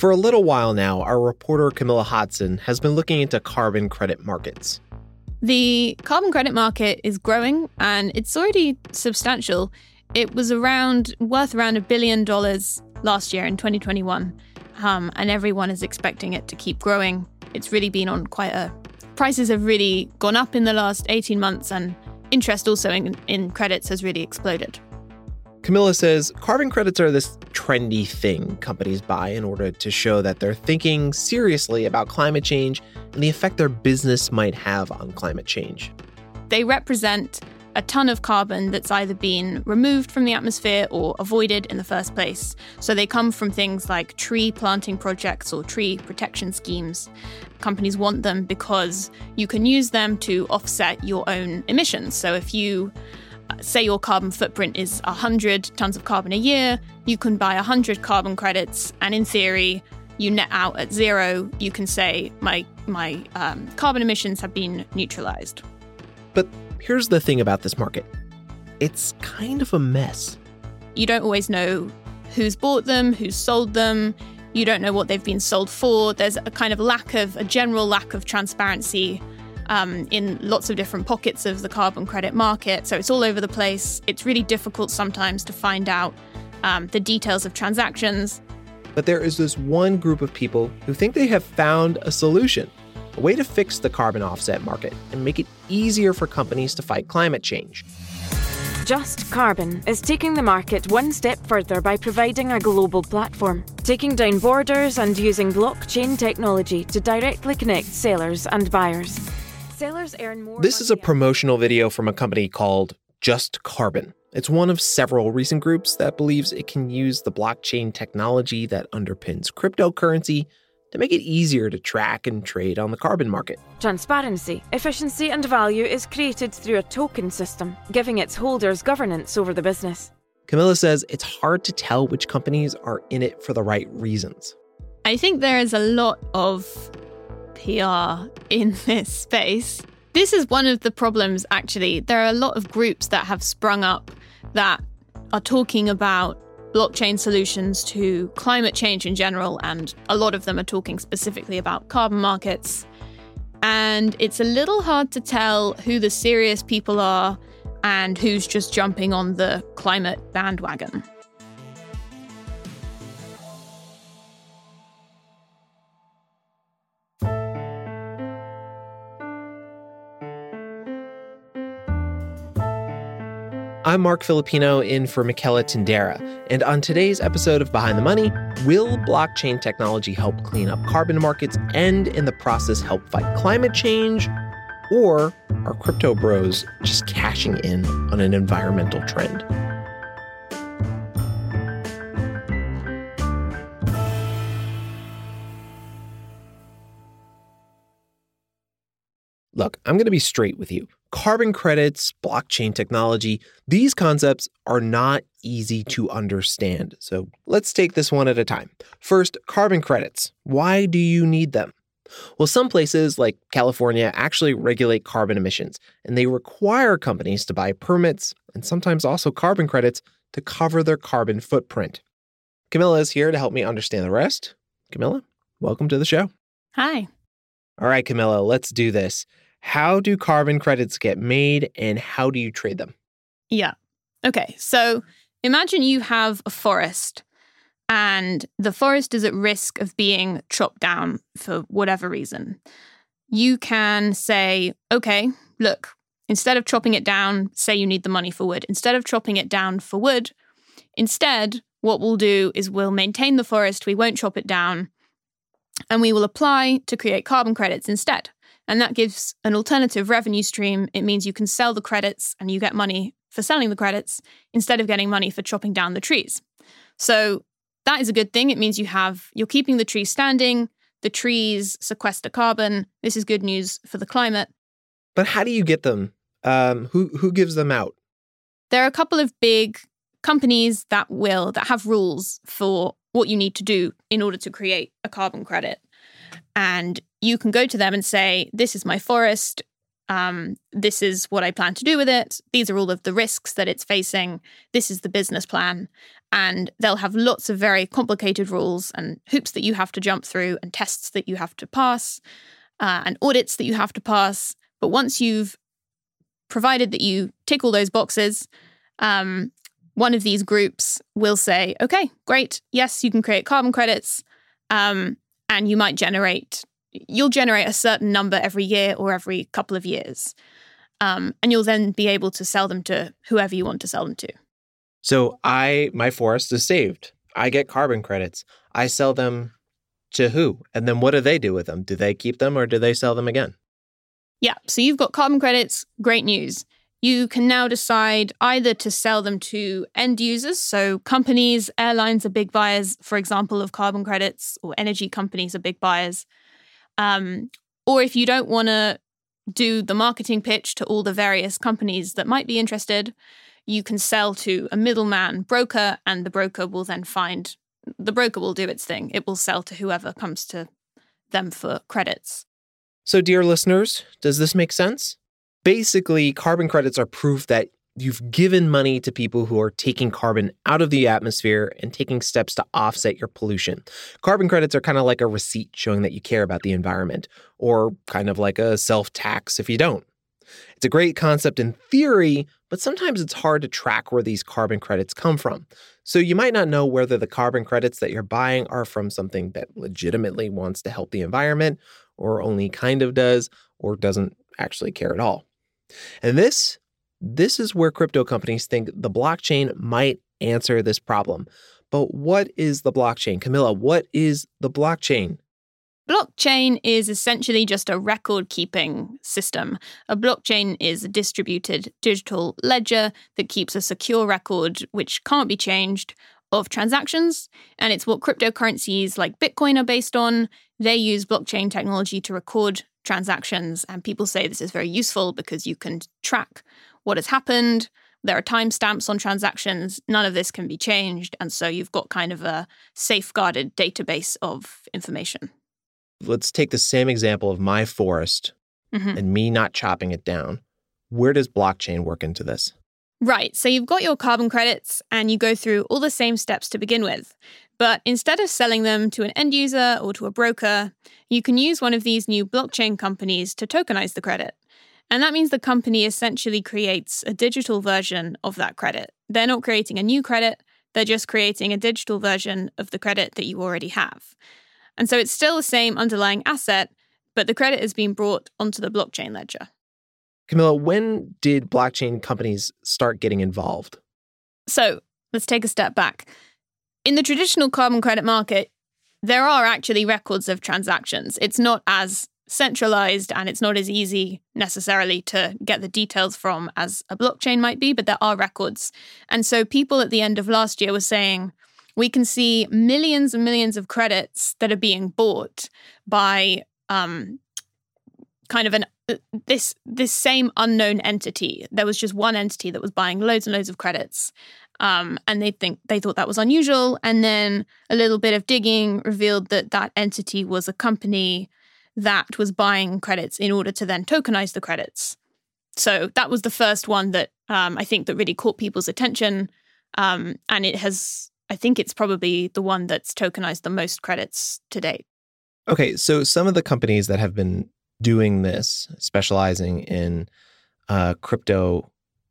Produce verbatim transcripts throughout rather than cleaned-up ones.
For a little while now, our reporter Camilla Hodson has been looking into carbon credit markets. The carbon credit market is growing, and it's already substantial. It was around worth around a billion dollars last year in twenty twenty-one, um, and everyone is expecting it to keep growing. It's really been on quite a... Prices have really gone up in the last eighteen months, and interest also in, in credits has really exploded. Camilla says carbon credits are this trendy thing companies buy in order to show that they're thinking seriously about climate change and the effect their business might have on climate change. They represent a ton of carbon that's either been removed from the atmosphere or avoided in the first place. So they come from things like tree planting projects or tree protection schemes. Companies want them because you can use them to offset your own emissions. So if you say your carbon footprint is one hundred tons of carbon a year, you can buy one hundred carbon credits, and in theory, you net out at zero. You can say, my, my um, carbon emissions have been neutralized. But here's the thing about this market. It's kind of a mess. You don't always know who's bought them, who's sold them. You don't know what they've been sold for. There's a kind of lack of, a general lack of transparency Um, in lots of different pockets of the carbon credit market. So it's all over the place. It's really difficult sometimes to find out um, the details of transactions. But there is this one group of people who think they have found a solution, a way to fix the carbon offset market and make it easier for companies to fight climate change. Just Carbon is taking the market one step further by providing a global platform, taking down borders and using blockchain technology to directly connect sellers and buyers. Sellers earn more. This is a promotional video from a company called Just Carbon. It's one of several recent groups that believes it can use the blockchain technology that underpins cryptocurrency to make it easier to track and trade on the carbon market. Transparency, efficiency, and value is created through a token system, giving its holders governance over the business. Camilla says it's hard to tell which companies are in it for the right reasons. I think there is a lot of P R in this space. This is one of the problems, actually. There are a lot of groups that have sprung up that are talking about blockchain solutions to climate change in general, and a lot of them are talking specifically about carbon markets. And it's a little hard to tell who the serious people are and who's just jumping on the climate bandwagon. I'm Mark Filipino in for Michela Tindera, and on today's episode of Behind the Money, will blockchain technology help clean up carbon markets and in the process help fight climate change? Or are crypto bros just cashing in on an environmental trend? Look, I'm going to be straight with you. Carbon credits, blockchain technology, these concepts are not easy to understand. So let's take this one at a time. First, carbon credits. Why do you need them? Well, some places like California actually regulate carbon emissions, and they require companies to buy permits and sometimes also carbon credits to cover their carbon footprint. Camilla is here to help me understand the rest. Camilla, welcome to the show. Hi. All right, Camilla, let's do this. How do carbon credits get made and how do you trade them? Yeah. Okay. So imagine you have a forest and the forest is at risk of being chopped down for whatever reason. You can say, okay, look, instead of chopping it down, say you need the money for wood. Instead of chopping it down for wood, instead, what we'll do is we'll maintain the forest. We won't chop it down. And we will apply to create carbon credits instead. And that gives an alternative revenue stream. It means you can sell the credits and you get money for selling the credits instead of getting money for chopping down the trees. So that is a good thing. It means you have, you're keeping the trees standing. The trees sequester carbon. This is good news for the climate. But how do you get them? Um, who who gives them out? There are a couple of big companies that will, that have rules for what you need to do in order to create a carbon credit. And you can go to them and say, this is my forest. Um, this is what I plan to do with it. These are all of the risks that it's facing. This is the business plan. And they'll have lots of very complicated rules and hoops that you have to jump through and tests that you have to pass uh, and audits that you have to pass. But once you've provided that you tick all those boxes, um, one of these groups will say, okay, great. Yes, you can create carbon credits um, and you might generate, you'll generate a certain number every year or every couple of years. Um, and you'll then be able to sell them to whoever you want to sell them to. So I, my forest is saved. I get carbon credits. I sell them to who? And then what do they do with them? Do they keep them or do they sell them again? Yeah, so you've got carbon credits. Great news. You can now decide either to sell them to end users, so companies, airlines are big buyers, for example, of carbon credits, or energy companies are big buyers. Um, or if you don't want to do the marketing pitch to all the various companies that might be interested, you can sell to a middleman broker, and the broker will then find, the broker will do its thing. It will sell to whoever comes to them for credits. So, dear listeners, does this make sense? Basically, carbon credits are proof that you've given money to people who are taking carbon out of the atmosphere and taking steps to offset your pollution. Carbon credits are kind of like a receipt showing that you care about the environment, or kind of like a self-tax if you don't. It's a great concept in theory, but sometimes it's hard to track where these carbon credits come from. So you might not know whether the carbon credits that you're buying are from something that legitimately wants to help the environment, or only kind of does, or doesn't actually care at all. And this, this is where crypto companies think the blockchain might answer this problem. But what is the blockchain? Camilla, what is the blockchain? Blockchain is essentially just a record-keeping system. A blockchain is a distributed digital ledger that keeps a secure record, which can't be changed, of transactions. And it's what cryptocurrencies like Bitcoin are based on. They use blockchain technology to record transactions. And people say this is very useful because you can track what has happened. There are timestamps on transactions. None of this can be changed. And so you've got kind of a safeguarded database of information. Let's take the same example of my forest mm-hmm. and me not chopping it down. Where does blockchain work into this? Right. So you've got your carbon credits and you go through all the same steps to begin with. But instead of selling them to an end user or to a broker, you can use one of these new blockchain companies to tokenize the credit. And that means the company essentially creates a digital version of that credit. They're not creating a new credit. They're just creating a digital version of the credit that you already have. And so it's still the same underlying asset, but the credit has been brought onto the blockchain ledger. Camilla, when did blockchain companies start getting involved? So let's take a step back. In the traditional carbon credit market, there are actually records of transactions. It's not as centralized and it's not as easy necessarily to get the details from as a blockchain might be, but there are records. And so people at the end of last year were saying, we can see millions and millions of credits that are being bought by um, kind of an uh, this this same unknown entity. There was just one entity that was buying loads and loads of credits, um, and they think they thought that was unusual. And then a little bit of digging revealed that that entity was a company that was buying credits in order to then tokenize the credits. So that was the first one that um, I think that really caught people's attention, um, and it has. I think it's probably the one that's tokenized the most credits to date. Okay, so some of the companies that have been doing this, specializing in uh, crypto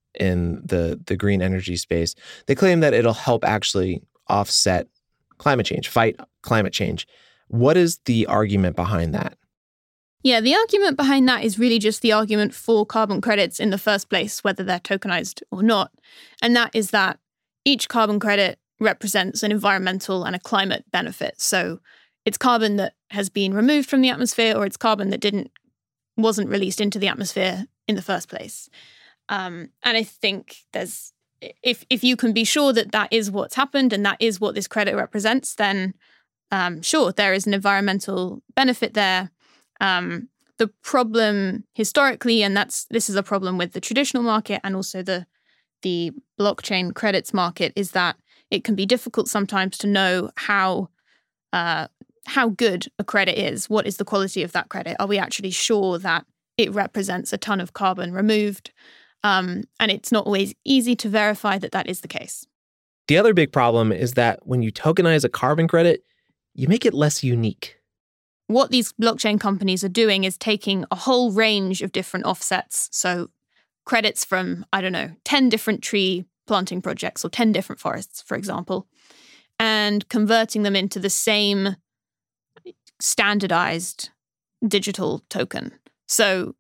in the, the green energy space, they claim that it'll help actually offset climate change, fight climate change. What is the argument behind that? Yeah, the argument behind that is really just the argument for carbon credits in the first place, whether they're tokenized or not. And that is that each carbon credit represents an environmental and a climate benefit. So it's carbon that has been removed from the atmosphere, or it's carbon that didn't wasn't released into the atmosphere in the first place. Um, and I think there's if if you can be sure that that is what's happened and that is what this credit represents, then um, sure, there is an environmental benefit there. Um, the problem historically, and that's this is a problem with the traditional market and also the the blockchain credits market, is that it can be difficult sometimes to know how uh, how good a credit is. What is the quality of that credit? Are we actually sure that it represents a ton of carbon removed? Um, and it's not always easy to verify that that is the case. The other big problem is that when you tokenize a carbon credit, you make it less unique. What these blockchain companies are doing is taking a whole range of different offsets. So credits from, I don't know, ten different tree planting projects or ten different forests, for example, and converting them into the same standardized digital token. So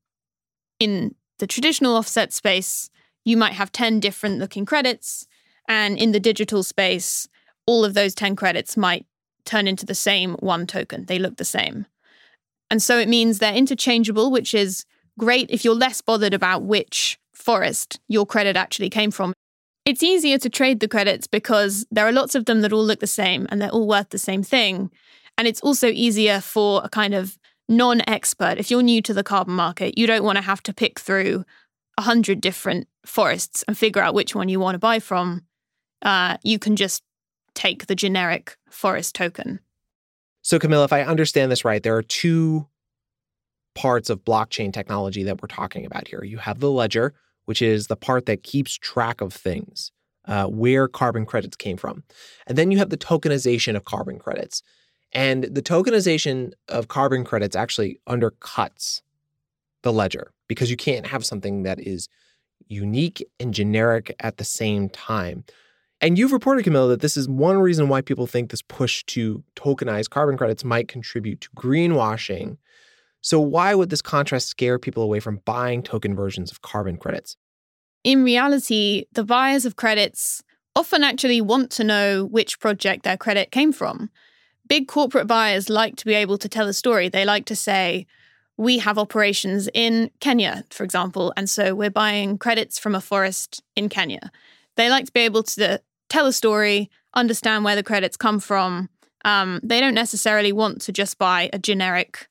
in the traditional offset space, you might have ten different looking credits. And in the digital space, all of those ten credits might turn into the same one token. They look the same. And so it means they're interchangeable, which is great if you're less bothered about which forest your credit actually came from. It's easier to trade the credits because there are lots of them that all look the same and they're all worth the same thing. And it's also easier for a kind of non-expert. If you're new to the carbon market, you don't want to have to pick through a hundred different forests and figure out which one you want to buy from. Uh, you can just take the generic forest token. So Camilla, if I understand this right, there are two parts of blockchain technology that we're talking about here. You have the ledger, which is the part that keeps track of things, uh, where carbon credits came from. And then you have the tokenization of carbon credits. And the tokenization of carbon credits actually undercuts the ledger because you can't have something that is unique and generic at the same time. And you've reported, Camilla, that this is one reason why people think this push to tokenize carbon credits might contribute to greenwashing. So why would this contrast scare people away from buying token versions of carbon credits? In reality, the buyers of credits often actually want to know which project their credit came from. Big corporate buyers like to be able to tell a story. They like to say, we have operations in Kenya, for example, and so we're buying credits from a forest in Kenya. They like to be able to tell a story, understand where the credits come from. Um, they don't necessarily want to just buy a generic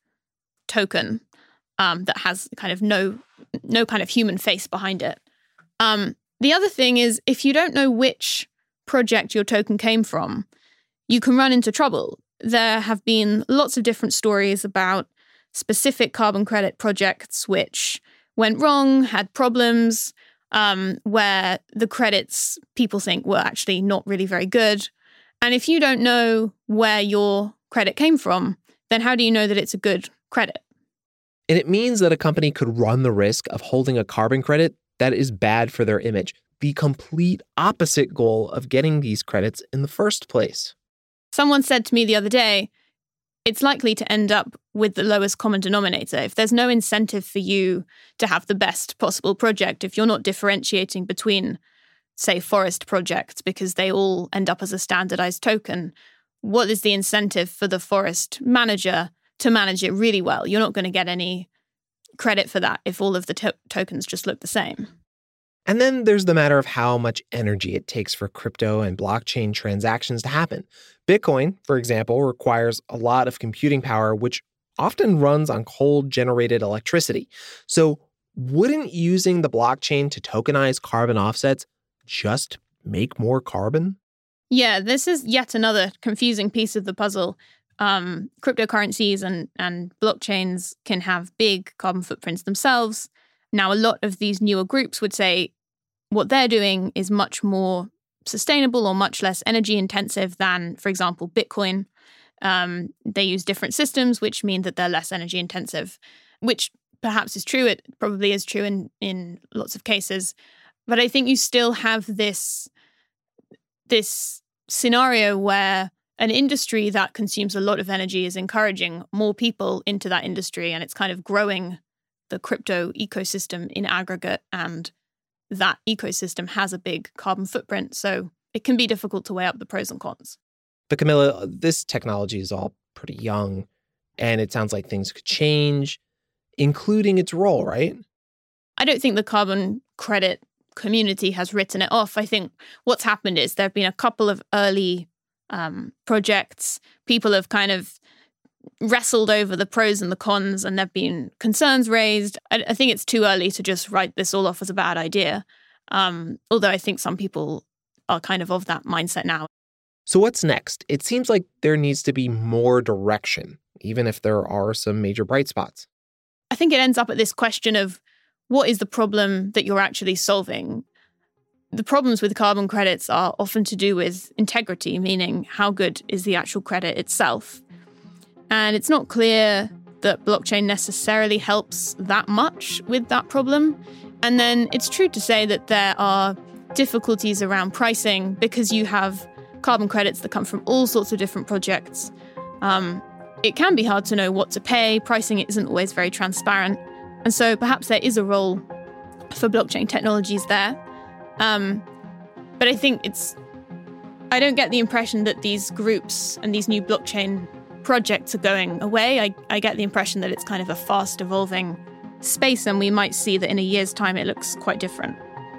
token um, that has kind of no no kind of human face behind it. Um, the other thing is, if you don't know which project your token came from, you can run into trouble. There have been lots of different stories about specific carbon credit projects which went wrong, had problems, um, where the credits people think were actually not really very good. And if you don't know where your credit came from, then how do you know that it's a good credit? And it means that a company could run the risk of holding a carbon credit that is bad for their image, the complete opposite goal of getting these credits in the first place. Someone said to me the other day, it's likely to end up with the lowest common denominator. If there's no incentive for you to have the best possible project, if you're not differentiating between, say, forest projects because they all end up as a standardized token, what is the incentive for the forest manager to manage it really well? You're not going to get any credit for that if all of the to- tokens just look the same. And then there's the matter of how much energy it takes for crypto and blockchain transactions to happen. Bitcoin, for example, requires a lot of computing power, which often runs on coal-generated electricity. So wouldn't using the blockchain to tokenize carbon offsets just make more carbon? Yeah, this is yet another confusing piece of the puzzle. Um, cryptocurrencies and, and blockchains can have big carbon footprints themselves. Now, a lot of these newer groups would say what they're doing is much more sustainable or much less energy intensive than, for example, Bitcoin. Um, they use different systems, which mean that they're less energy intensive, which perhaps is true. It probably is true in, in lots of cases. But I think you still have this, this scenario where an industry that consumes a lot of energy is encouraging more people into that industry, and it's kind of growing the crypto ecosystem in aggregate, and that ecosystem has a big carbon footprint. So it can be difficult to weigh up the pros and cons. But Camilla, this technology is all pretty young, and it sounds like things could change, including its role, right? I don't think the carbon credit community has written it off. I think what's happened is there have been a couple of early um, projects. People have kind of wrestled over the pros and the cons, and there have been concerns raised. I, I think it's too early to just write this all off as a bad idea, um, although I think some people are kind of of that mindset now. So what's next? It seems like there needs to be more direction, even if there are some major bright spots. I think it ends up at this question of what is the problem that you're actually solving? the problems with carbon credits are often to do with integrity, meaning how good is the actual credit itself. And it's not clear that blockchain necessarily helps that much with that problem. And then it's true to say that there are difficulties around pricing because you have carbon credits that come from all sorts of different projects. Um, it can be hard to know what to pay. Pricing isn't always very transparent. And so perhaps there is a role for blockchain technologies there. Um, but I think it's, I don't get the impression that these groups and these new blockchain projects are going away. I, I get the impression that it's kind of a fast evolving space, and we might see that in a year's time it looks quite different.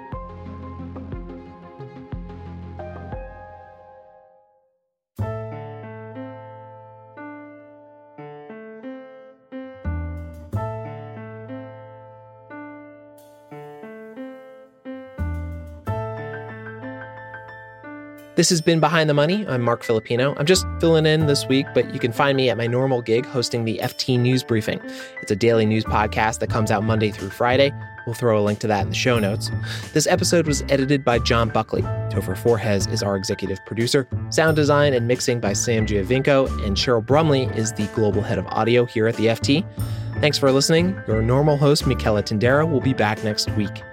This has been Behind the Money. I'm Mark Filipino. I'm just filling in this week, but you can find me at my normal gig hosting the F T News Briefing. It's a daily news podcast that comes out Monday through Friday. We'll throw a link to that in the show notes. This episode was edited by John Buckley. Topher Forhez is our executive producer. Sound design and mixing by Sam Giovinco, and Cheryl Brumley is the global head of audio here at the F T. Thanks for listening. Your normal host, Michela Tindera, will be back next week.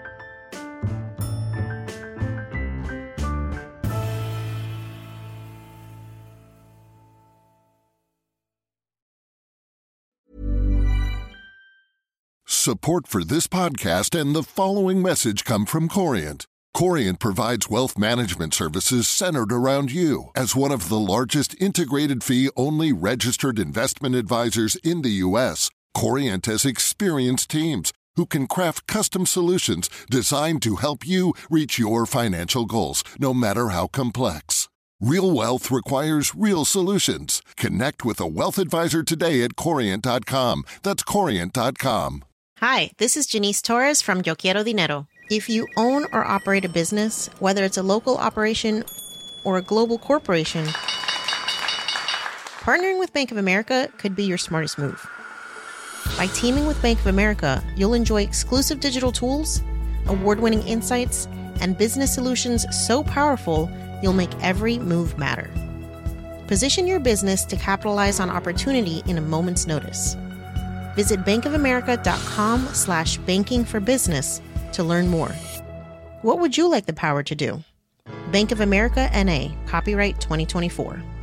Support for this podcast and the following message come from Corient. Corient provides wealth management services centered around you. As one of the largest integrated fee-only registered investment advisors in the U S, Corient has experienced teams who can craft custom solutions designed to help you reach your financial goals, no matter how complex. Real wealth requires real solutions. Connect with a wealth advisor today at corient dot com. That's corient dot com. Hi, this is Janice Torres from Yo Quiero Dinero. If you own or operate a business, whether it's a local operation or a global corporation, partnering with Bank of America could be your smartest move. By teaming with Bank of America, you'll enjoy exclusive digital tools, award-winning insights, and business solutions so powerful, you'll make every move matter. Position your business to capitalize on opportunity in a moment's notice. Visit bankofamerica.com slash banking for business to learn more. What would you like the power to do? Bank of America, N A, copyright twenty twenty-four.